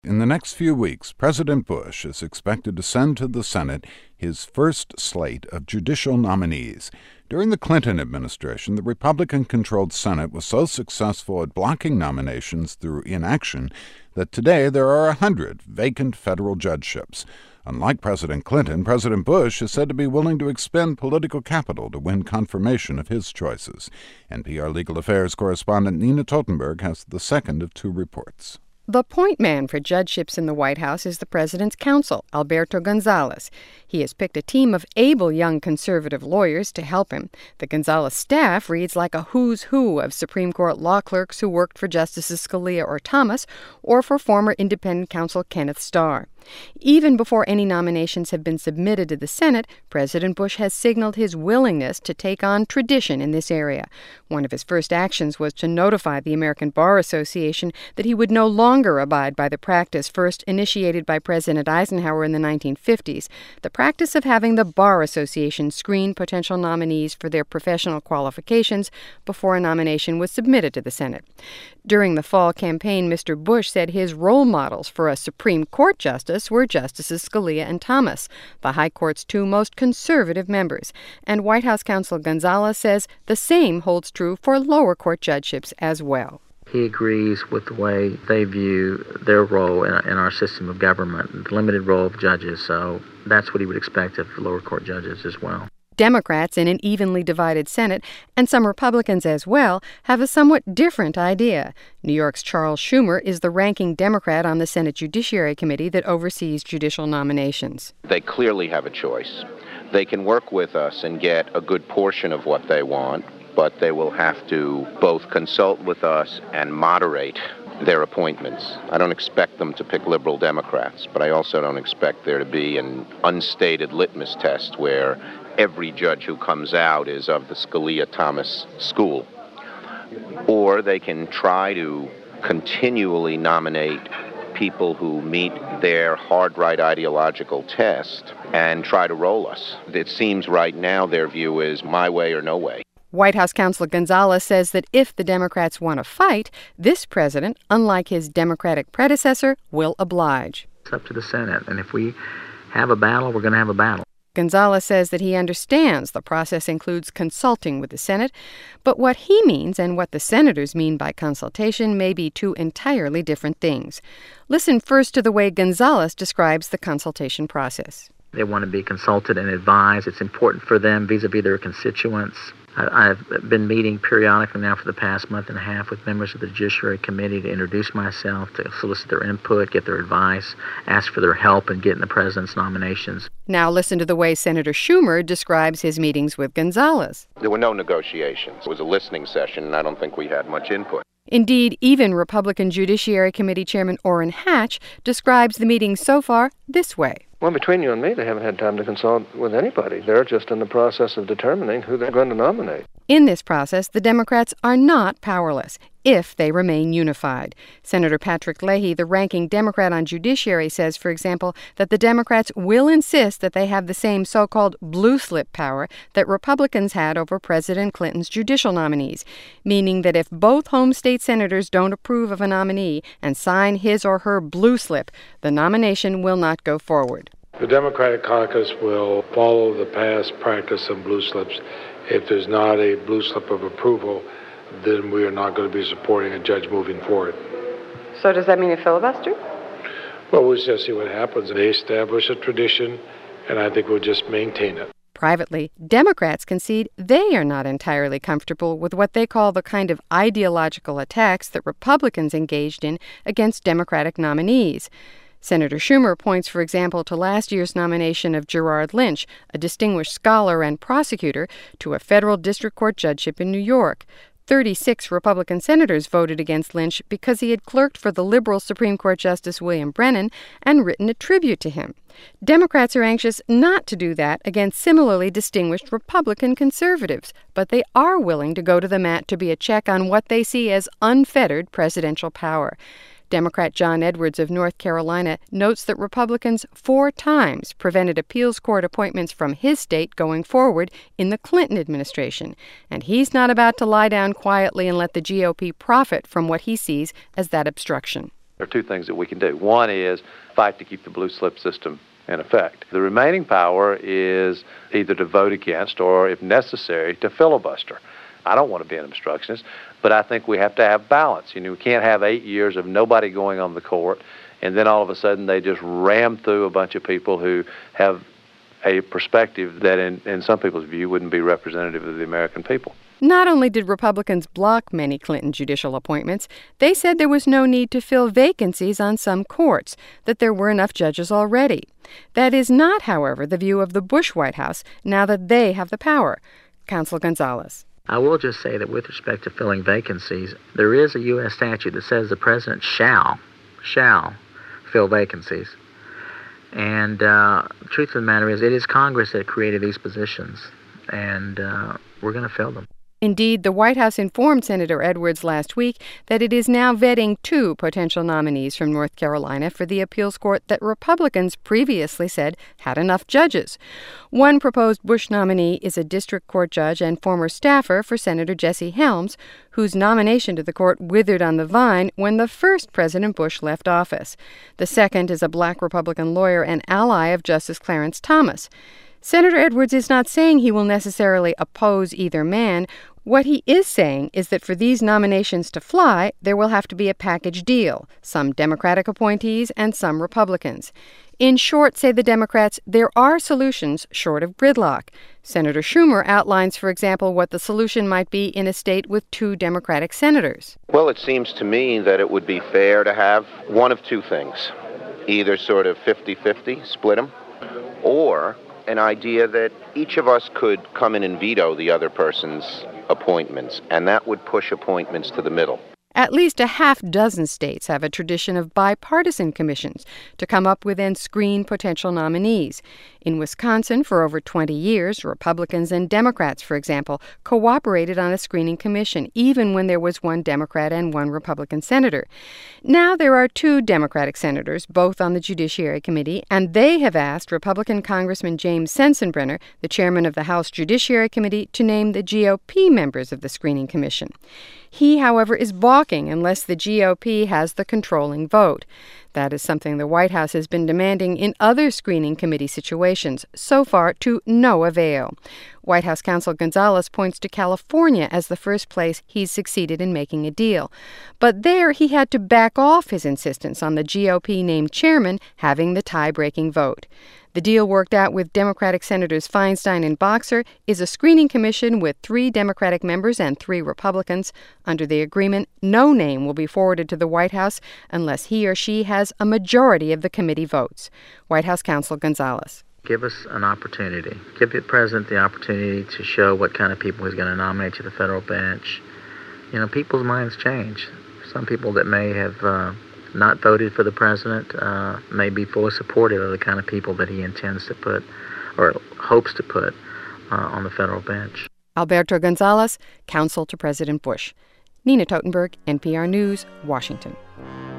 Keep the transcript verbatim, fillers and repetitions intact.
In the next few weeks, President Bush is expected to send to the Senate his first slate of judicial nominees. During the Clinton administration, the Republican-controlled Senate was so successful at blocking nominations through inaction that today there are a hundred vacant federal judgeships. Unlike President Clinton, President Bush is said to be willing to expend political capital to win confirmation of his choices. N P R Legal Affairs correspondent Nina Totenberg has the second of two reports. The point man for judgeships in the White House is the president's counsel, Alberto Gonzales. He has picked a team of able young conservative lawyers to help him. The Gonzales staff reads like a who's who of Supreme Court law clerks who worked for Justices Scalia or Thomas, or for former independent counsel Kenneth Starr. Even before any nominations have been submitted to the Senate, President Bush has signaled his willingness to take on tradition in this area. One of his first actions was to notify the American Bar Association that he would no longer abide by the practice first initiated by President Eisenhower in the nineteen fifties, the practice of having the Bar Association screen potential nominees for their professional qualifications before a nomination was submitted to the Senate. During the fall campaign, Mister Bush said his role models for a Supreme Court justice were Justices Scalia and Thomas, the High Court's two most conservative members. And White House counsel Gonzales says the same holds true for lower court judgeships as well. He agrees with the way they view their role in, in our system of government, the limited role of judges. So that's what he would expect of lower court judges as well. Democrats in an evenly divided Senate, and some Republicans as well, have a somewhat different idea. New York's Charles Schumer is the ranking Democrat on the Senate Judiciary Committee that oversees judicial nominations. They clearly have a choice. They can work with us and get a good portion of what they want, but they will have to both consult with us and moderate their appointments. I don't expect them to pick liberal Democrats, but I also don't expect there to be an unstated litmus test where every judge who comes out is of the Scalia-Thomas school. Or they can try to continually nominate people who meet their hard-right ideological test and try to roll us. It seems right now their view is my way or no way. White House counsel Gonzales says that if the Democrats want to fight, this president, unlike his Democratic predecessor, will oblige. It's up to the Senate, and if we have a battle, we're going to have a battle. Gonzales says that he understands the process includes consulting with the Senate, but what he means and what the senators mean by consultation may be two entirely different things. Listen first to the way Gonzales describes the consultation process. They want to be consulted and advised. It's important for them vis-a-vis their constituents. I've been meeting periodically now for the past month and a half with members of the Judiciary Committee to introduce myself, to solicit their input, get their advice, ask for their help in getting the president's nominations. Now listen to the way Senator Schumer describes his meetings with Gonzales. There were no negotiations. It was a listening session, and I don't think we had much input. Indeed, even Republican Judiciary Committee Chairman Orrin Hatch describes the meetings so far this way. Well, between you and me, they haven't had time to consult with anybody. They're just in the process of determining who they're going to nominate. In this process, the Democrats are not powerless if they remain unified. Senator Patrick Leahy, the ranking Democrat on Judiciary, says, for example, that the Democrats will insist that they have the same so-called blue slip power that Republicans had over President Clinton's judicial nominees, meaning that if both home state senators don't approve of a nominee and sign his or her blue slip, the nomination will not go forward. The Democratic caucus will follow the past practice of blue slips. If there's not a blue slip of approval, then we are not going to be supporting a judge moving forward. So does that mean a filibuster? Well, we'll just see what happens. They establish a tradition, and I think we'll just maintain it. Privately, Democrats concede they are not entirely comfortable with what they call the kind of ideological attacks that Republicans engaged in against Democratic nominees. Senator Schumer points, for example, to last year's nomination of Gerard Lynch, a distinguished scholar and prosecutor, to a federal district court judgeship in New York. thirty-six Republican senators voted against Lynch because he had clerked for the liberal Supreme Court Justice William Brennan and written a tribute to him. Democrats are anxious not to do that against similarly distinguished Republican conservatives, but they are willing to go to the mat to be a check on what they see as unfettered presidential power. Democrat John Edwards of North Carolina notes that Republicans four times prevented appeals court appointments from his state going forward in the Clinton administration, and he's not about to lie down quietly and let the G O P profit from what he sees as that obstruction. There are two things that we can do. One is fight to keep the blue slip system in effect. The remaining power is either to vote against or, if necessary, to filibuster. I don't want to be an obstructionist, but I think we have to have balance. You know, we can't have eight years of nobody going on the court, and then all of a sudden they just ram through a bunch of people who have a perspective that, in, in some people's view, wouldn't be representative of the American people. Not only did Republicans block many Clinton judicial appointments, they said there was no need to fill vacancies on some courts, that there were enough judges already. That is not, however, the view of the Bush White House now that they have the power. Counsel Gonzalez. I will just say that with respect to filling vacancies, there is a U S statute that says the president shall, shall fill vacancies. And uh, the truth of the matter is it is Congress that created these positions, and uh, we're going to fill them. Indeed, the White House informed Senator Edwards last week that it is now vetting two potential nominees from North Carolina for the appeals court that Republicans previously said had enough judges. One proposed Bush nominee is a district court judge and former staffer for Senator Jesse Helms, whose nomination to the court withered on the vine when the first President Bush left office. The second is a black Republican lawyer and ally of Justice Clarence Thomas. Senator Edwards is not saying he will necessarily oppose either man. What he is saying is that for these nominations to fly, there will have to be a package deal, some Democratic appointees and some Republicans. In short, say the Democrats, there are solutions short of gridlock. Senator Schumer outlines, for example, what the solution might be in a state with two Democratic senators. Well, it seems to me that it would be fair to have one of two things, either sort of fifty-fifty, split them, or an idea that each of us could come in and veto the other person's appointments, and that would push appointments to the middle. At least a half dozen states have a tradition of bipartisan commissions to come up with and screen potential nominees. In Wisconsin, for over twenty years, Republicans and Democrats, for example, cooperated on a screening commission, even when there was one Democrat and one Republican senator. Now there are two Democratic senators, both on the Judiciary Committee, and they have asked Republican Congressman James Sensenbrenner, the chairman of the House Judiciary Committee, to name the G O P members of the screening commission. He, however, is balking unless the G O P has the controlling vote. That is something the White House has been demanding in other screening committee situations, so far to no avail. White House counsel Gonzalez points to California as the first place he's succeeded in making a deal. But there he had to back off his insistence on the G O P named chairman having the tie-breaking vote. The deal worked out with Democratic Senators Feinstein and Boxer is a screening commission with three Democratic members and three Republicans. Under the agreement, no name will be forwarded to the White House unless he or she has a majority of the committee votes. White House counsel Gonzalez. Give us an opportunity. Give the president the opportunity to show what kind of people he's going to nominate to the federal bench. You know, people's minds change. Some people that may have uh, not voted for the president uh, may be fully supportive of the kind of people that he intends to put or hopes to put uh, on the federal bench. Alberto Gonzalez, counsel to President Bush. Nina Totenberg, N P R News, Washington.